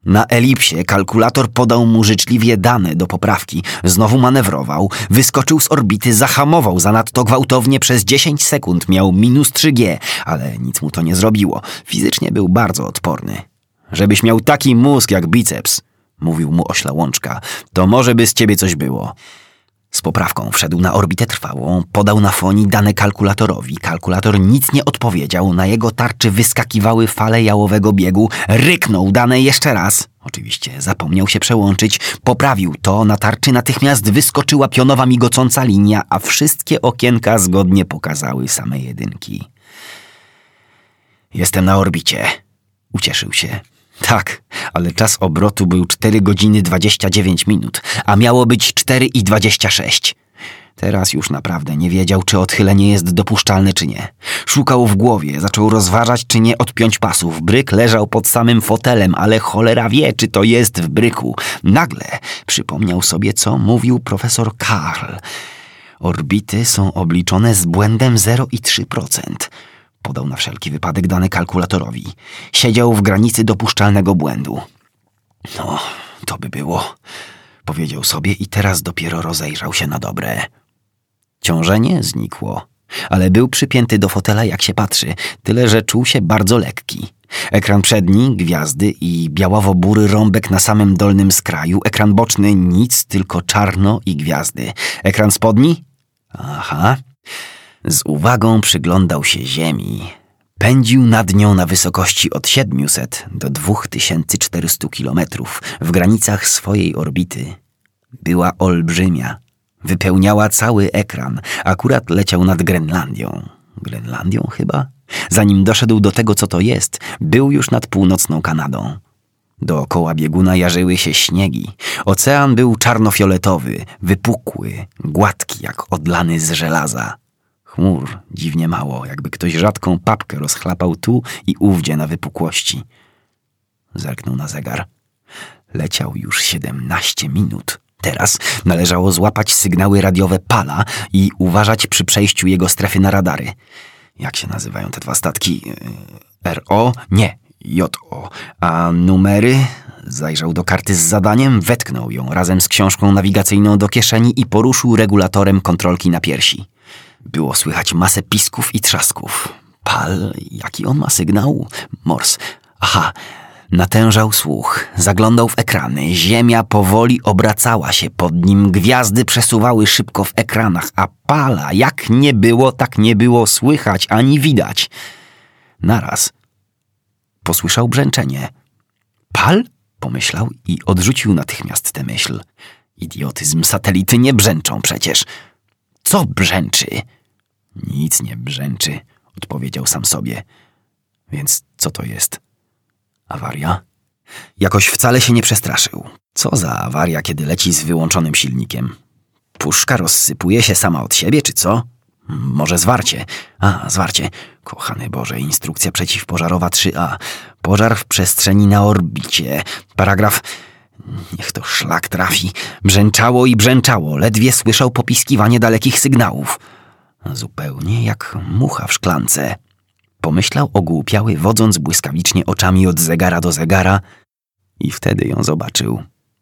Na elipsie kalkulator podał mu życzliwie dane do poprawki. Znowu manewrował, wyskoczył z orbity, zahamował zanadto gwałtownie przez 10 sekund. Miał -3G, ale nic mu to nie zrobiło. Fizycznie był bardzo odporny. Żebyś miał taki mózg jak biceps, mówił mu ośla Łączka, to może by z ciebie coś było. Z poprawką wszedł na orbitę trwałą, podał na fonii dane kalkulatorowi. Kalkulator nic nie odpowiedział, na jego tarczy wyskakiwały fale jałowego biegu. Ryknął dane jeszcze raz. Oczywiście zapomniał się przełączyć. Poprawił to, na tarczy natychmiast wyskoczyła pionowa migocąca linia, a wszystkie okienka zgodnie pokazały same jedynki. Jestem na orbicie. Ucieszył się. Tak, ale czas obrotu był 4 godziny 29 minut, a miało być 4 i 26. Teraz już naprawdę nie wiedział, czy odchylenie jest dopuszczalne, czy nie. Szukał w głowie, zaczął rozważać, czy nie odpiąć pasów. Bryk leżał pod samym fotelem, ale cholera wie, czy to jest w bryku. Nagle przypomniał sobie, co mówił profesor Karl. Orbity są obliczone z błędem 0,3%. Podał na wszelki wypadek dane kalkulatorowi. Siedział w granicy dopuszczalnego błędu. No, to by było, powiedział sobie i teraz dopiero rozejrzał się na dobre. Ciążenie znikło, ale był przypięty do fotela jak się patrzy, tyle że czuł się bardzo lekki. Ekran przedni, gwiazdy i białawo-bury rąbek na samym dolnym skraju. Ekran boczny, nic, tylko czarno i gwiazdy. Ekran spodni? Aha. Z uwagą przyglądał się Ziemi. Pędził nad nią na wysokości od 700 do 2400 kilometrów w granicach swojej orbity. Była olbrzymia. Wypełniała cały ekran. Akurat leciał nad Grenlandią. Grenlandią chyba? Zanim doszedł do tego, co to jest, był już nad północną Kanadą. Dookoła bieguna jarzyły się śniegi. Ocean był czarnofioletowy, wypukły, gładki jak odlany z żelaza. Chmur dziwnie mało, jakby ktoś rzadką papkę rozchlapał tu i ówdzie na wypukłości. Zerknął na zegar. Leciał już 17 minut. Teraz należało złapać sygnały radiowe PALA i uważać przy przejściu jego strefy na radary. Jak się nazywają te dwa statki? RO? Nie, JO. A numery? Zajrzał do karty z zadaniem, wetknął ją razem z książką nawigacyjną do kieszeni i poruszył regulatorem kontrolki na piersi. Było słychać masę pisków i trzasków. PAL? Jaki on ma sygnał? Morse. Aha, natężał słuch. Zaglądał w ekrany. Ziemia powoli obracała się pod nim. Gwiazdy przesuwały szybko w ekranach, a PALa jak nie było, tak nie było słychać ani widać. Naraz posłyszał brzęczenie. PAL? Pomyślał i odrzucił natychmiast tę myśl. Idiotyzm, satelity nie brzęczą przecież. Co brzęczy? Nic nie brzęczy, odpowiedział sam sobie. Więc co to jest? Awaria? Jakoś wcale się nie przestraszył. Co za awaria, kiedy leci z wyłączonym silnikiem? Puszka rozsypuje się sama od siebie, czy co? Może zwarcie. A, zwarcie. Kochany Boże, instrukcja przeciwpożarowa 3A. Pożar w przestrzeni na orbicie. Paragraf... Niech to szlak trafi. Brzęczało i brzęczało. Ledwie słyszał popiskiwanie dalekich sygnałów. Zupełnie jak mucha w szklance. Pomyślał ogłupiały, wodząc błyskawicznie oczami od zegara do zegara i wtedy ją zobaczył.